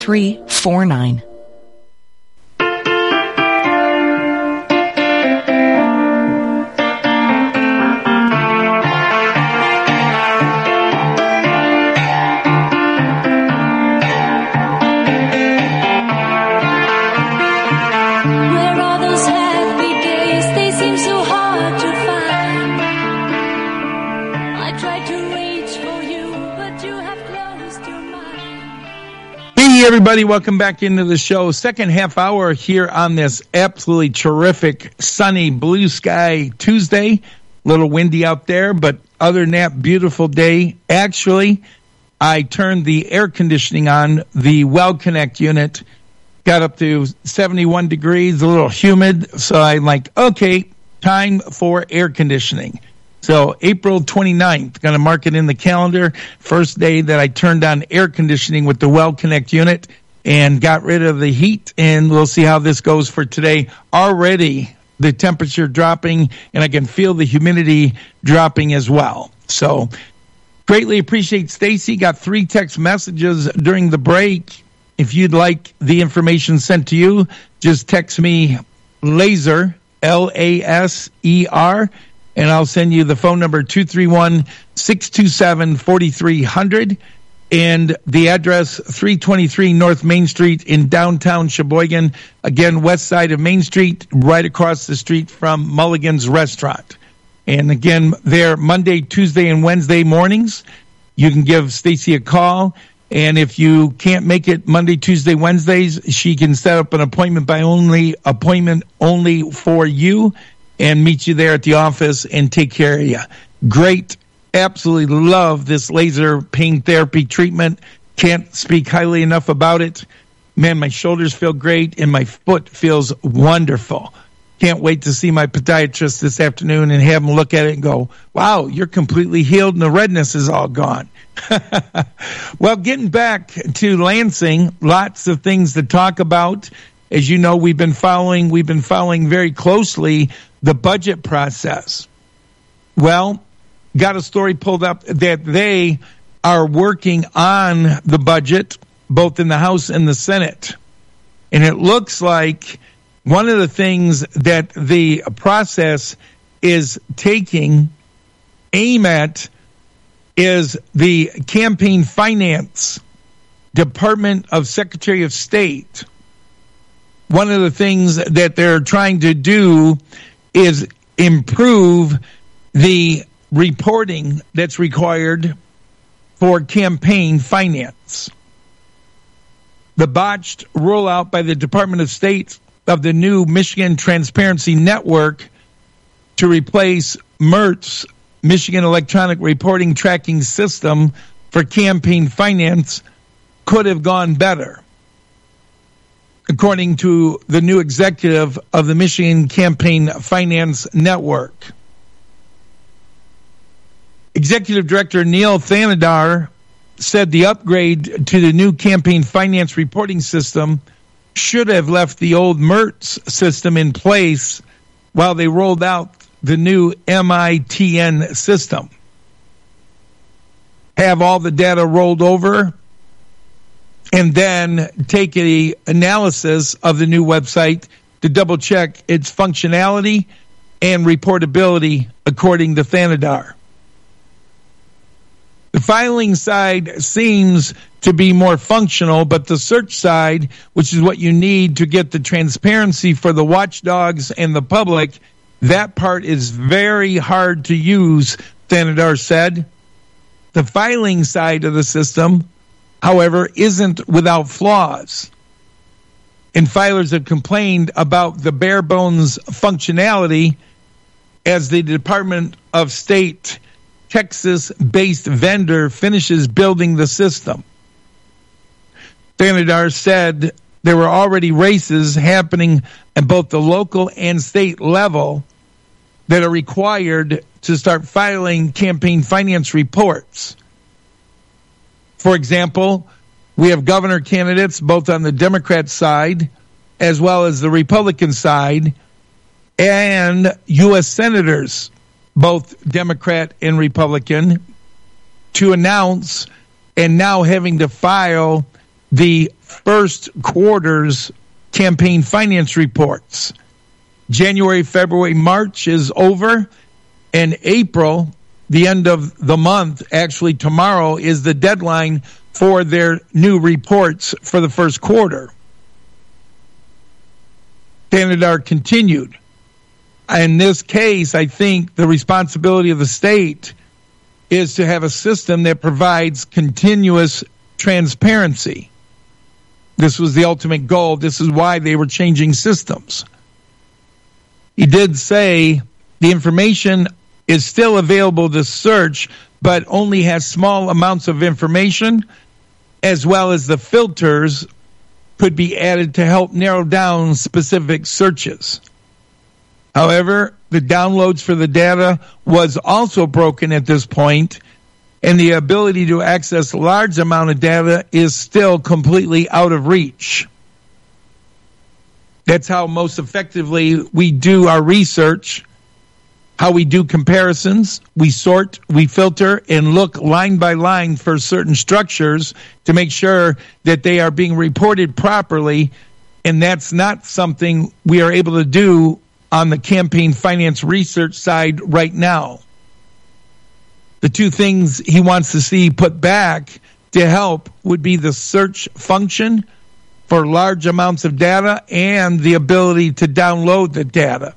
349. Everybody, welcome back into the show. Second half hour here on this absolutely terrific, sunny, blue sky Tuesday. A little windy out there, but other than that, beautiful day. Actually, I turned the air conditioning on, the Well Connect unit, got up to 71 degrees, a little humid, so I'm like, okay, time for air conditioning. So April 29th, going to mark it in the calendar, first day that I turned on air conditioning with the Well Connect unit and got rid of the heat, and we'll see how this goes for today. Already the temperature dropping, and I can feel the humidity dropping as well. So greatly appreciate Stacy. Got 3 text messages during the break. If you'd like the information sent to you, just text me LASER, LASER, and I'll send you the phone number 231-627-4300 and the address 323 North Main Street in downtown Sheboygan. Again, west side of Main Street, right across the street from Mulligan's Restaurant. And again, there Monday, Tuesday, and Wednesday mornings. You can give Stacy a call. And if you can't make it Monday, Tuesday, Wednesdays, she can set up an appointment only for you, and meet you there at the office and take care of you. Great. Absolutely love this laser pain therapy treatment. Can't speak highly enough about it. Man, my shoulders feel great and my foot feels wonderful. Can't wait to see my podiatrist this afternoon and have him look at it and go, wow, you're completely healed and the redness is all gone. Well, getting back to Lansing, lots of things to talk about. As you know, we've been following very closely the budget process. Well, got a story pulled up that they are working on the budget, both in the House and the Senate. And it looks like one of the things that the process is taking aim at is the campaign finance Department of Secretary of State. One of the things that they're trying to do is improve the reporting that's required for campaign finance. The botched rollout by the Department of State of the new Michigan Transparency Network to replace MERT's Michigan Electronic Reporting Tracking System for campaign finance could have gone better, according to the new executive of the Michigan Campaign Finance Network. Executive Director Neil Thanadar said the upgrade to the new campaign finance reporting system should have left the old MERTS system in place while they rolled out the new MITN system. Have all the data rolled over, and then take an analysis of the new website to double check its functionality and reportability, according to Thanadar. The filing side seems to be more functional, but the search side, which is what you need to get the transparency for the watchdogs and the public, that part is very hard to use, Thanadar said. The filing side of the system, however, isn't without flaws. And filers have complained about the bare bones functionality as the Department of State Texas-based vendor finishes building the system. Thanadar said there were already races happening at both the local and state level that are required to start filing campaign finance reports. For example, we have governor candidates both on the Democrat side as well as the Republican side, and U.S. senators, both Democrat and Republican, to announce and now having to file the first quarter's campaign finance reports. January, February, March is over, and April, the end of the month, actually tomorrow, is the deadline for their new reports for the first quarter. Standard are continued. In this case, I think the responsibility of the state is to have a system that provides continuous transparency. This was the ultimate goal. This is why they were changing systems. He did say the information is still available to search, but only has small amounts of information, as well as the filters could be added to help narrow down specific searches. However, the downloads for the data was also broken at this point, and the ability to access large amount of data is still completely out of reach. That's how most effectively we do our research, how we do comparisons. We sort, we filter, and look line by line for certain structures to make sure that they are being reported properly, and that's not something we are able to do on the campaign finance research side right now. The two things he wants to see put back to help would be the search function for large amounts of data and the ability to download the data.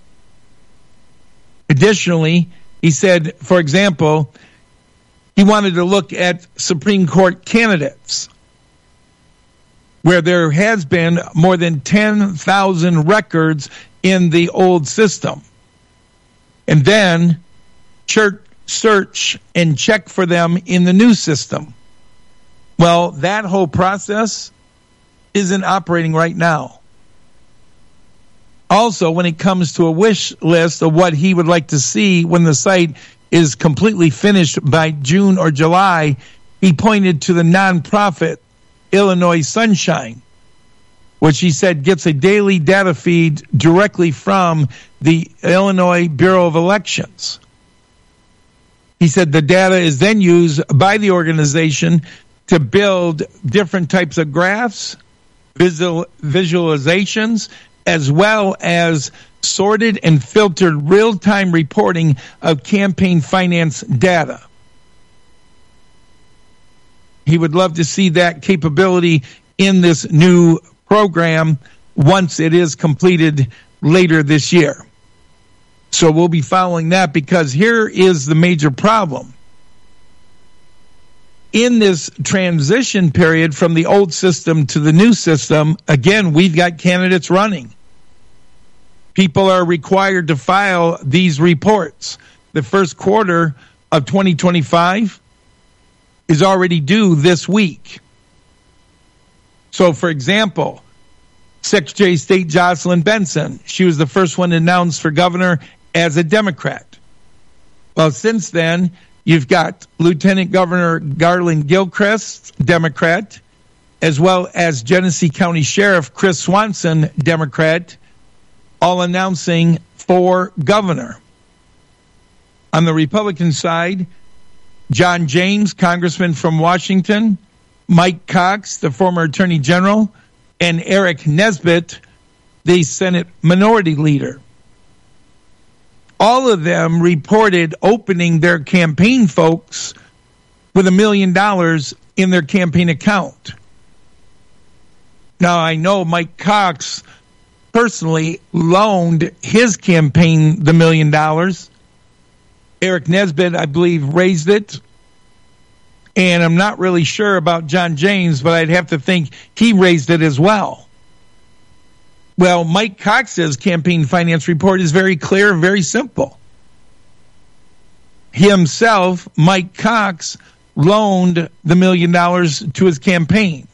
Additionally, he said, for example, he wanted to look at Supreme Court candidates, where there has been more than 10,000 records in the old system. And then search and check for them in the new system. Well, that whole process isn't operating right now. Also, when it comes to a wish list of what he would like to see when the site is completely finished by June or July, he pointed to the nonprofit Illinois Sunshine, which he said gets a daily data feed directly from the Illinois Bureau of Elections. He said the data is then used by the organization to build different types of graphs, visualizations, as well as sorted and filtered real-time reporting of campaign finance data. He would love to see that capability in this new program once it is completed later this year. So we'll be following that, because here is the major problem. In this transition period from the old system to the new system, again, we've got candidates running. People are required to file these reports. The first quarter of 2025 is already due this week. So, for example, Secretary of State Jocelyn Benson, she was the first one announced for governor as a Democrat. Well, since then, you've got Lieutenant Governor Garland Gilchrist, Democrat, as well as Genesee County Sheriff Chris Swanson, Democrat, all announcing for governor. On the Republican side, John James, Congressman from Washington, Mike Cox, the former Attorney General, and Eric Nesbitt, the Senate Minority Leader. All of them reported opening their campaign folks with $1 million in their campaign account. Now, I know Mike Cox personally loaned his campaign the $1 million. Eric Nesbitt, I believe, raised it. And I'm not really sure about John James, but I'd have to think he raised it as well. Well, Mike Cox's campaign finance report is very clear, very simple. He himself, Mike Cox, loaned the $1 million to his campaign.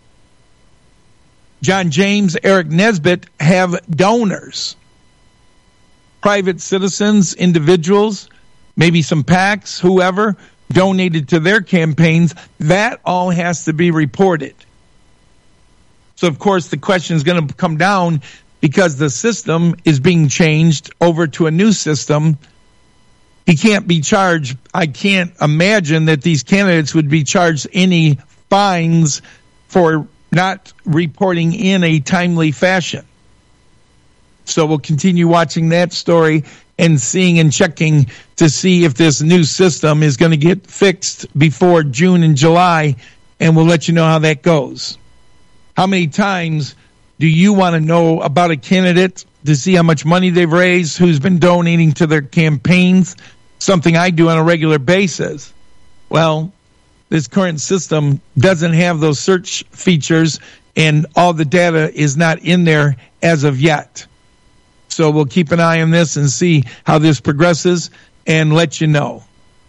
John James, Eric Nesbitt have donors, private citizens, individuals, maybe some PACs, whoever donated to their campaigns. That all has to be reported. So, of course, the question is going to come down, because the system is being changed over to a new system. He can't be charged. I can't imagine that these candidates would be charged any fines for not reporting in a timely fashion. So we'll continue watching that story and seeing and checking to see if this new system is going to get fixed before June and July, and we'll let you know how that goes. How many times do you want to know about a candidate to see how much money they've raised, who's been donating to their campaigns? Something I do on a regular basis. Well, this current system doesn't have those search features, and all the data is not in there as of yet. So we'll keep an eye on this and see how this progresses and let you know.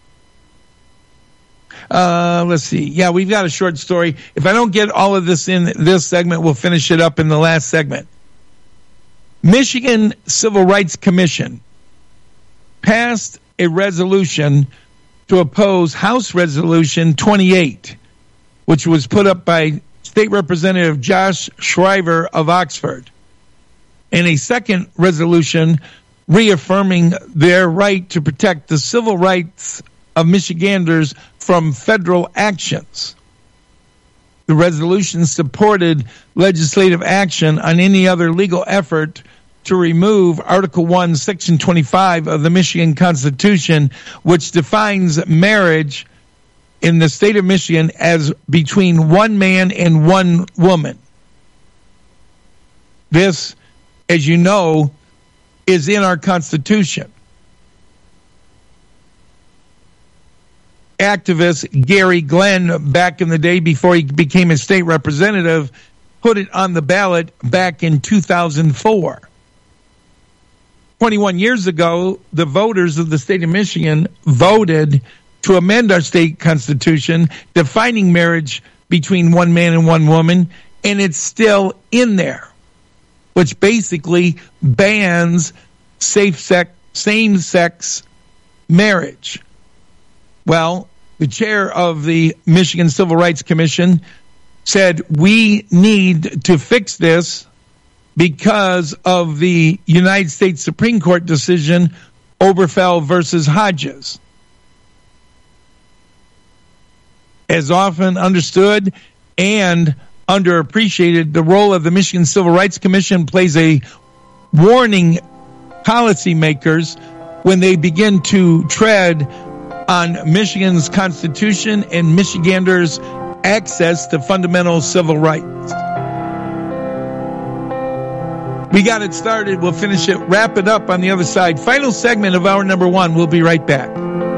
Let's see. Yeah, we've got a short story. If I don't get all of this in this segment, we'll finish it up in the last segment. Michigan Civil Rights Commission passed a resolution to oppose House Resolution 28, which was put up by State Representative Josh Shriver of Oxford, and a second resolution reaffirming their right to protect the civil rights of Michiganders from federal actions. The resolution supported legislative action on any other legal effort to remove Article 1, Section 25 of the Michigan Constitution, which defines marriage in the state of Michigan as between one man and one woman. This, as you know, is in our Constitution. Activist Gary Glenn, back in the day before he became a state representative, put it on the ballot back in 2004. 21 years ago, the voters of the state of Michigan voted to amend our state constitution, defining marriage between one man and one woman, and it's still in there, which basically bans same-sex marriage. Well, the chair of the Michigan Civil Rights Commission said, we need to fix this because of the United States Supreme Court decision, Obergefell versus Hodges. As often understood and underappreciated, the role of the Michigan Civil Rights Commission plays a warning policymakers when they begin to tread on Michigan's Constitution and Michiganders' access to fundamental civil rights. We got it started. We'll finish it, wrap it up on the other side. Final segment of hour number one. We'll be right back.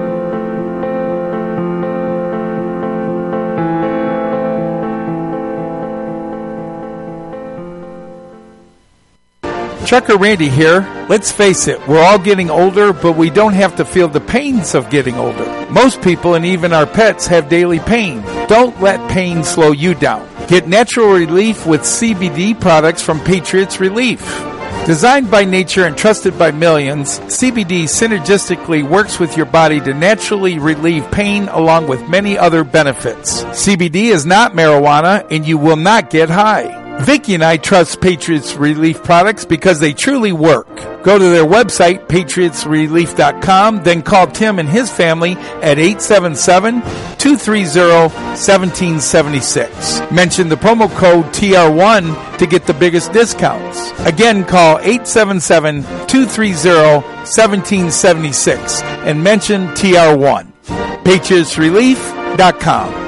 Trucker Randy here. Let's face it, we're all getting older, but we don't have to feel the pains of getting older. Most people and even our pets have daily pain. Don't let pain slow you down. Get natural relief with CBD products from Patriots Relief. Designed by nature and trusted by millions, CBD synergistically works with your body to naturally relieve pain along with many other benefits. CBD is not marijuana and you will not get high. Vicki and I trust Patriots Relief products because they truly work. Go to their website, patriotsrelief.com, then call Tim and his family at 877-230-1776. Mention the promo code TR1 to get the biggest discounts. Again, call 877-230-1776 and mention TR1. patriotsrelief.com.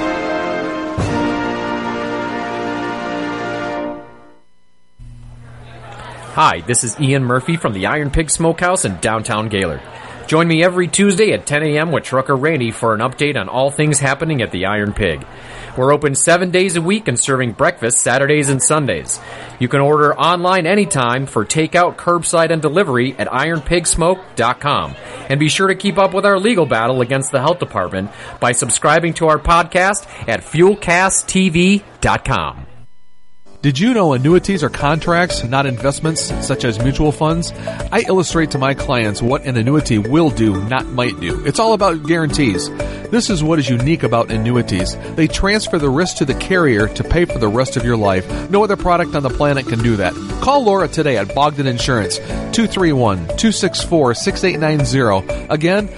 Hi, this is Ian Murphy from the Iron Pig Smokehouse in downtown Gaylord. Join me every Tuesday at 10 a.m. with Trucker Randy for an update on all things happening at the Iron Pig. We're open 7 days a week and serving breakfast Saturdays and Sundays. You can order online anytime for takeout, curbside, and delivery at ironpigsmoke.com. And be sure to keep up with our legal battle against the health department by subscribing to our podcast at fuelcasttv.com. Did you know annuities are contracts, not investments, such as mutual funds? I illustrate to my clients what an annuity will do, not might do. It's all about guarantees. This is what is unique about annuities. They transfer the risk to the carrier to pay for the rest of your life. No other product on the planet can do that. Call Laura today at Bogdan Insurance, 231-264-6890. Again,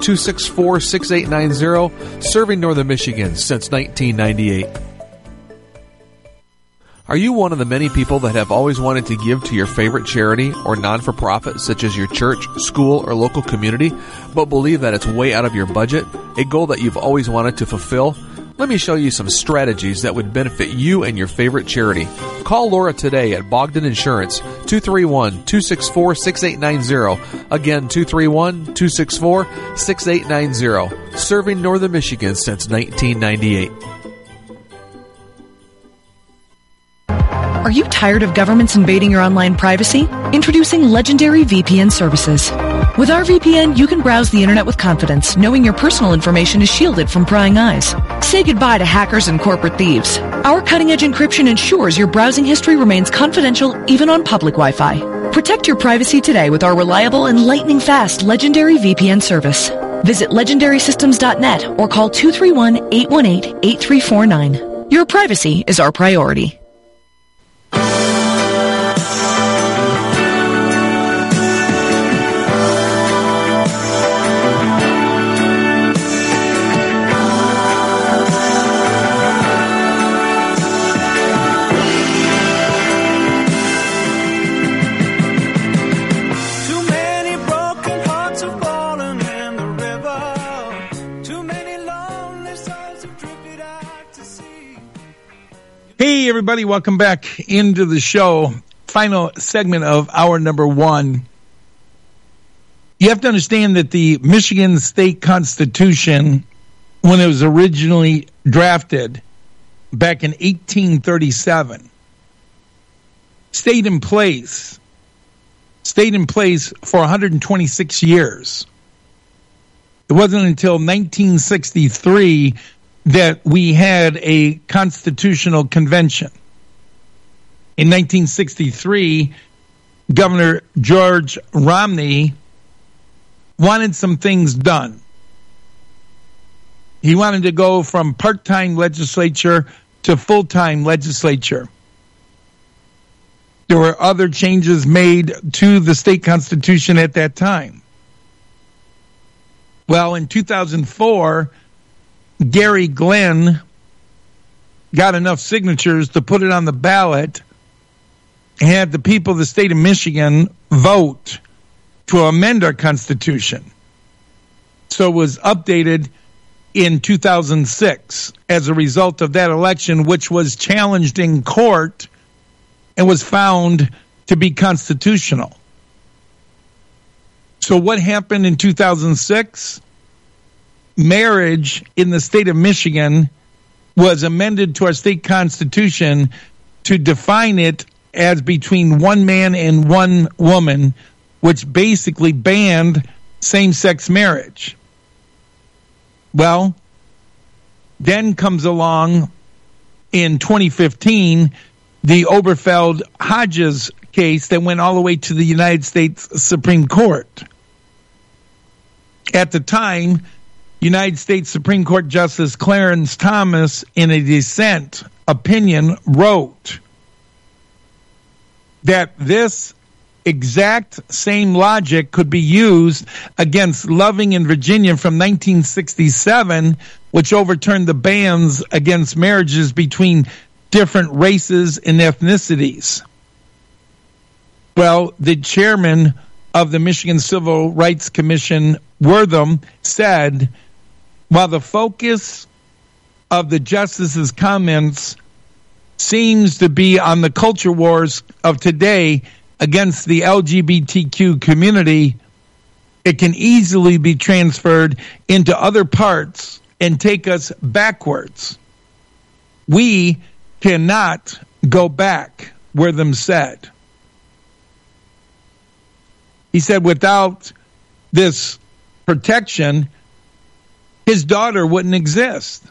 231-264-6890, serving Northern Michigan since 1998. Are you one of the many people that have always wanted to give to your favorite charity or non-for-profit such as your church, school, or local community, but believe that it's way out of your budget, a goal that you've always wanted to fulfill? Let me show you some strategies that would benefit you and your favorite charity. Call Laura today at Bogdan Insurance, 231-264-6890. Again, 231-264-6890. Serving Northern Michigan since 1998. Are you tired of governments invading your online privacy? Introducing Legendary VPN services. With our VPN, you can browse the internet with confidence, knowing your personal information is shielded from prying eyes. Say goodbye to hackers and corporate thieves. Our cutting-edge encryption ensures your browsing history remains confidential even on public Wi-Fi. Protect your privacy today with our reliable and lightning-fast Legendary VPN service. Visit legendarysystems.net or call 231-818-8349. Your privacy is our priority. Hey, everybody, welcome back into the show. Final segment of hour number one. You have to understand that the Michigan State Constitution, when it was originally drafted back in 1837, stayed in place for 126 years. It wasn't until 1963 that we had a constitutional convention. In 1963, Governor George Romney wanted some things done. He wanted to go from part-time legislature to full-time legislature. There were other changes made to the state constitution at that time. Well, in 2004, Gary Glenn got enough signatures to put it on the ballot and had the people of the state of Michigan vote to amend our Constitution. So it was updated in 2006 as a result of that election, which was challenged in court and was found to be constitutional. So what happened in 2006? Marriage in the state of Michigan was amended to our state constitution to define it as between one man and one woman, which basically banned same-sex marriage. Well, then comes along in 2015 the Obergefell-Hodges case that went all the way to the United States Supreme Court. At the time, United States Supreme Court Justice Clarence Thomas, in a dissent opinion, wrote that this exact same logic could be used against Loving in Virginia from 1967, which overturned the bans against marriages between different races and ethnicities. Well, the chairman of the Michigan Civil Rights Commission, Wortham, said, while the focus of the justice's comments seems to be on the culture wars of today against the LGBTQ community, it can easily be transferred into other parts and take us backwards. We cannot go back, Wortham said. He said without this protection, his daughter wouldn't exist.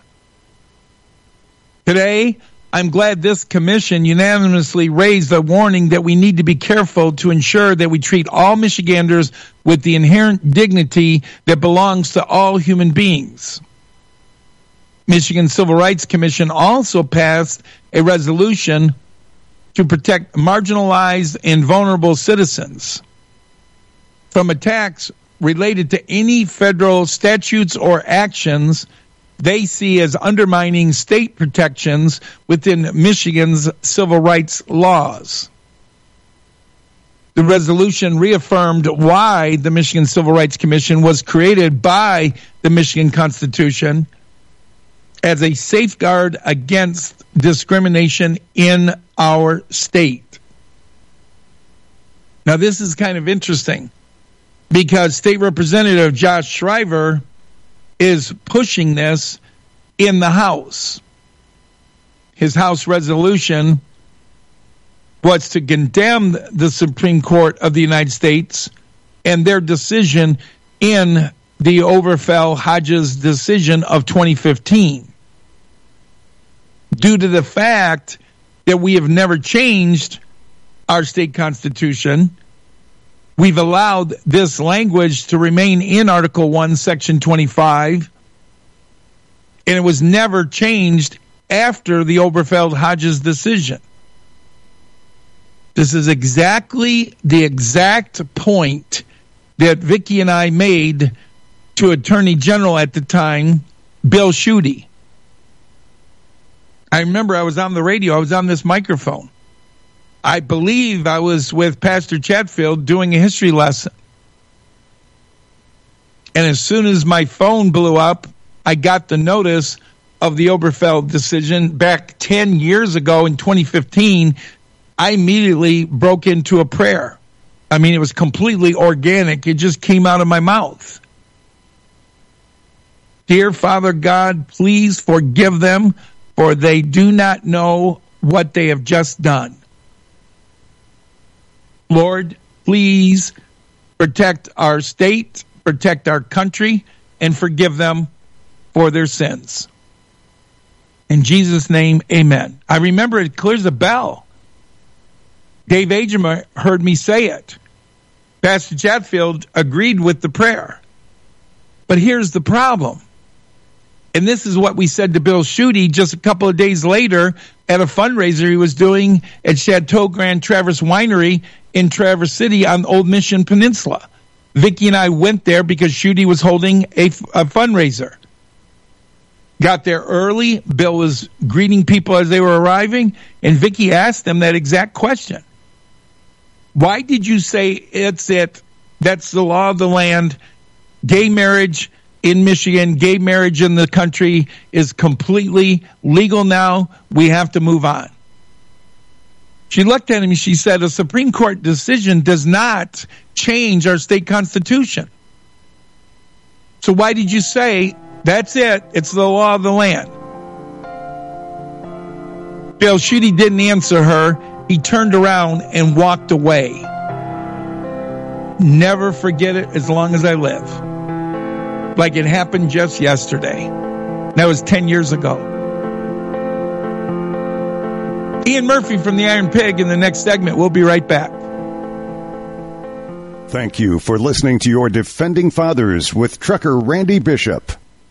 Today, I'm glad this commission unanimously raised a warning that we need to be careful to ensure that we treat all Michiganders with the inherent dignity that belongs to all human beings. Michigan Civil Rights Commission also passed a resolution to protect marginalized and vulnerable citizens from attacks related to any federal statutes or actions they see as undermining state protections within Michigan's civil rights laws. The resolution reaffirmed why the Michigan Civil Rights Commission was created by the Michigan Constitution as a safeguard against discrimination in our state. Now, this is kind of interesting because State Representative Josh Shriver is pushing this in the House. His House resolution was to condemn the Supreme Court of the United States and their decision in the Obergefell-Hodges decision of 2015. Due to the fact that we have never changed our state constitution, we've allowed this language to remain in Article 1, Section 25, and it was never changed after the Obergefell-Hodges decision. This is exactly the exact point that Vicki and I made to Attorney General at the time, Bill Schuette. I remember I was on the radio, I was on this microphone. I believe I was with Pastor Chatfield doing a history lesson. And as soon as my phone blew up, I got the notice of the Obergefell decision back 10 years ago in 2015. I immediately broke into a prayer. I mean, it was completely organic. It just came out of my mouth. Dear Father God, please forgive them, for they do not know what they have just done. Lord, please protect our state, protect our country, and forgive them for their sins. In Jesus' name, amen. I remember it clear as a bell. Dave Agemer heard me say it. Pastor Chatfield agreed with the prayer. But here's the problem. And this is what we said to Bill Schuette just a couple of days later at a fundraiser he was doing at Chateau Grand Traverse Winery in Traverse City on Old Mission Peninsula. Vicki and I went there because Schuette was holding a fundraiser. Got there early. Bill was greeting people as they were arriving, and Vicki asked them that exact question. Why did you say it's it? That's the law of the land. Gay marriage in Michigan, gay marriage in the country is completely legal now. We have to move on. She looked at him and she said, a Supreme Court decision does not change our state constitution. So why did you say, that's it, it's the law of the land? Bill Schuette didn't answer her. He turned around and walked away. Never forget it as long as I live. Like it happened just yesterday. That was 10 years ago. Ian Murphy from the Iron Pig in the next segment. We'll be right back. Thank you for listening to your Defending Fathers with Trucker Randy Bishop.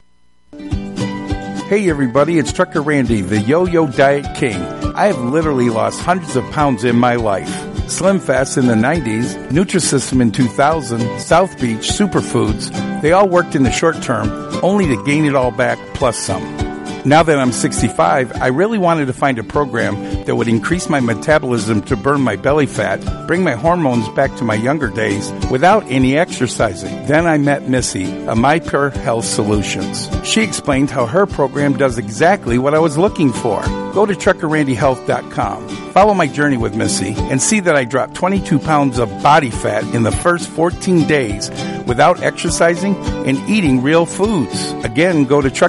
Hey everybody, it's Trucker Randy, the Yo-Yo Diet King. I have literally lost hundreds of pounds in my life. Slim Fast in the 90s, Nutrisystem in 2000, South Beach, Superfoods, they all worked in the short term, only to gain it all back plus some. Now that I'm 65, I really wanted to find a program that would increase my metabolism to burn my belly fat, bring my hormones back to my younger days without any exercising. Then I met Missy, a MyPure Health Solutions. She explained how her program does exactly what I was looking for. Go to TruckerRandyHealth.com. Follow my journey with Missy and see that I dropped 22 pounds of body fat in the first 14 days without exercising and eating real foods. Again, go to